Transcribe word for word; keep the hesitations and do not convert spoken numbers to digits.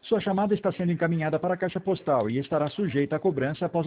Sua chamada está sendo encaminhada para a caixa postal e estará sujeita a cobrança após